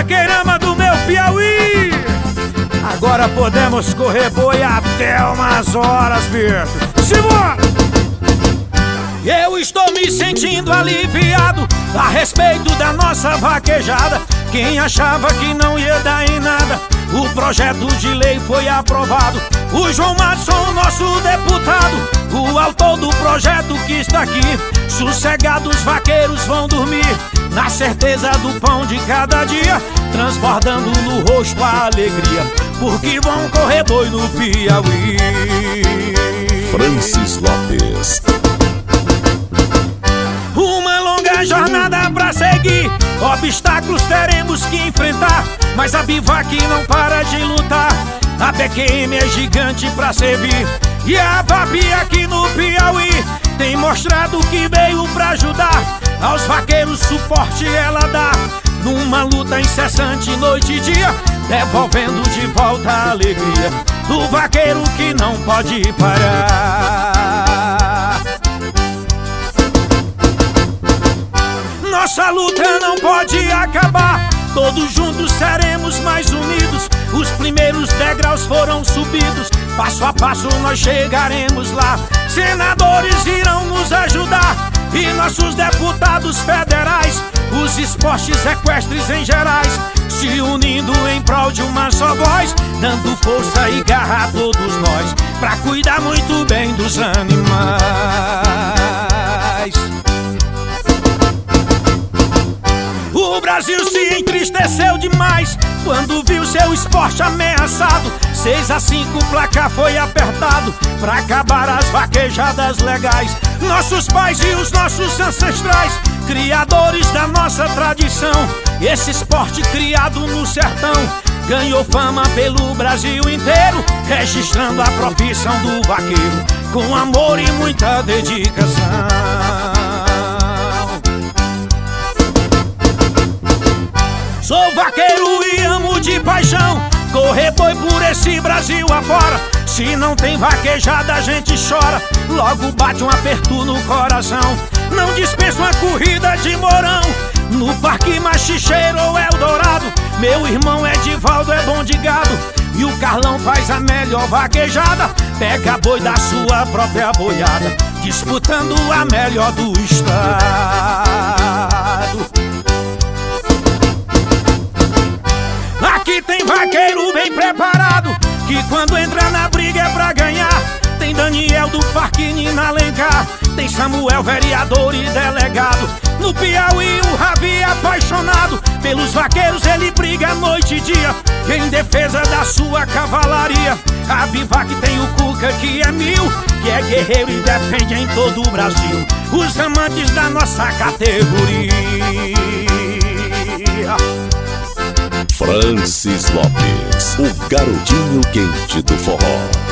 Vaqueirama do meu Piauí. Agora podemos correr boi até umas horas, Vitor. Simbora! Eu estou me sentindo aliviado a respeito da nossa vaquejada. Quem achava que não ia dar em nada, o projeto de lei foi aprovado. O João Madson, nosso deputado, o autor do projeto que está aqui. Sossegados vaqueiros vão dormir na certeza do pão de cada dia, transbordando no rosto a alegria, porque vão correr boi no Piauí. Francis Lopes. Uma longa jornada pra seguir, obstáculos teremos que enfrentar, mas a Bivac não para de lutar. A PQM é gigante pra servir, e a VAP aqui no Piauí tem mostrado que veio pra ajudar. Aos vaqueiros suporte ela dá, numa luta incessante noite e dia, devolvendo de volta a alegria do vaqueiro que não pode parar. Nossa luta não pode acabar, todos juntos seremos mais unidos. Os primeiros degraus foram subidos, passo a passo nós chegaremos lá. Senadores irão nos ajudar e nossos deputados federais, os esportes equestres em gerais, se unindo em prol de uma só voz, dando força e garra a todos nós, pra cuidar muito bem dos animais. O Brasil se entristeceu demais quando viu seu esporte ameaçado. 6-5 o placar foi apertado pra acabar as vaquejadas legais. Nossos pais e os nossos ancestrais, criadores da nossa tradição, esse esporte criado no sertão ganhou fama pelo Brasil inteiro, registrando a profissão do vaqueiro com amor e muita dedicação. Sou vaqueiro e amo de paixão correr boi por esse Brasil afora. Se não tem vaquejada a gente chora, logo bate um aperto no coração. Não dispenso uma corrida de Mourão no Parque Machicheiro ou Eldorado. Meu irmão Edivaldo é bom de gado e o Carlão faz a melhor vaquejada. Pega boi da sua própria boiada, disputando a melhor do estado. Aqui tem vaqueiro bem preparado, que quando entra na briga é pra ganhar. Tem Daniel do Parque Nina Alencar, tem Samuel, vereador e delegado. No Piauí o Ravi é apaixonado pelos vaqueiros, ele briga noite e dia em defesa da sua cavalaria. A Bivac tem o Cuca que é 1000, que é guerreiro e defende em todo o Brasil os amantes da nossa categoria. Francis Lopes, o garotinho quente do forró.